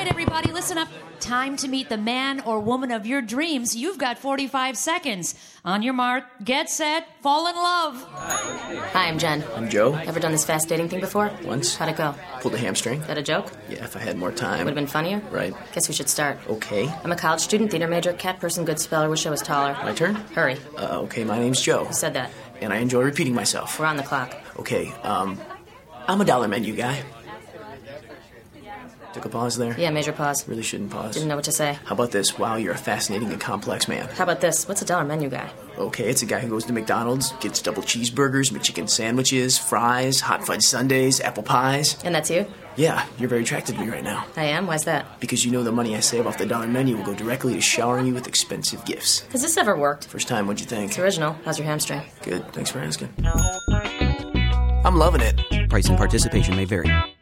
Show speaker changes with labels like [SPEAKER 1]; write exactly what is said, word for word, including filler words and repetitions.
[SPEAKER 1] right, everybody, listen up. Time to meet the man or woman of your dreams. You've got forty-five seconds. On your mark, get set, fall in love.
[SPEAKER 2] Hi, I'm Jen.
[SPEAKER 3] I'm Joe.
[SPEAKER 2] Ever done this fast dating thing before?
[SPEAKER 3] Once.
[SPEAKER 2] How'd it go?
[SPEAKER 3] Pulled a hamstring.
[SPEAKER 2] Is that a joke?
[SPEAKER 3] Yeah, if I had more time.
[SPEAKER 2] Would have been funnier?
[SPEAKER 3] Right.
[SPEAKER 2] Guess we should start.
[SPEAKER 3] Okay.
[SPEAKER 2] I'm a college student, theater major, cat person, good speller, wish I was taller.
[SPEAKER 3] My turn?
[SPEAKER 2] Hurry.
[SPEAKER 3] Uh, okay, my name's Joe.
[SPEAKER 2] Who said that?
[SPEAKER 3] And I enjoy repeating myself.
[SPEAKER 2] We're on the clock.
[SPEAKER 3] Okay, um, I'm a dollar menu guy. Took a pause there?
[SPEAKER 2] Yeah, major pause.
[SPEAKER 3] Really shouldn't pause.
[SPEAKER 2] Didn't know what to say.
[SPEAKER 3] How about this? Wow, you're a fascinating and complex man.
[SPEAKER 2] How about this? What's a dollar menu guy?
[SPEAKER 3] Okay, it's a guy who goes to McDonald's, gets double cheeseburgers, McChicken sandwiches, fries, hot fudge sundaes, apple pies.
[SPEAKER 2] And that's you?
[SPEAKER 3] Yeah, you're very attracted to me right now.
[SPEAKER 2] I am? Why's that?
[SPEAKER 3] Because you know the money I save off the dollar menu will go directly to showering you with expensive gifts.
[SPEAKER 2] Has this ever worked?
[SPEAKER 3] First time, what'd you think?
[SPEAKER 2] It's original. How's your hamstring?
[SPEAKER 3] Good, thanks for asking. I'm loving it.
[SPEAKER 4] Price and participation may vary.